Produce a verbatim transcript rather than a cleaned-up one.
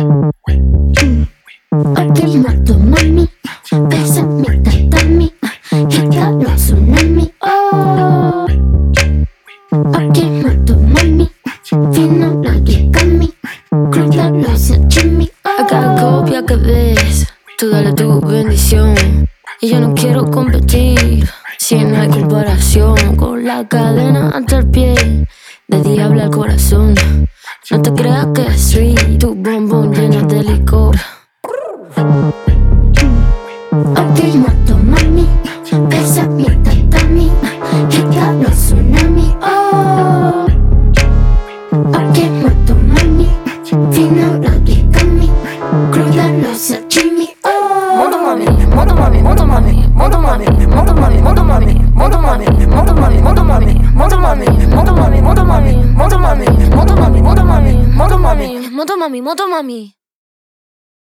Aquí mato mami, besa mi tatami, gitano tsunami. Oh, aquí mato mami, fino like kami, cruda lo sashimi. A cada copia que ves, tú dale tu bendición. Y yo no quiero competir, si no hay comparación. Con la cadena hasta el pie, de diablo al corazón. No te creas que es sweet, tu bombón llena de licor. Aquí mato mami, besa mi tatami, gitano tsunami. Oh, aquí mato mami, fino like kami, cruda lo sashimi. Moto mami, moto mami, moto mami, moto mami, moto mami, moto mami, moto mami, moto mami, moto mami, moto mami, moto mami, moto mami, moto mami, moto mami, moto mami, moto mami, moto mami, moto mami.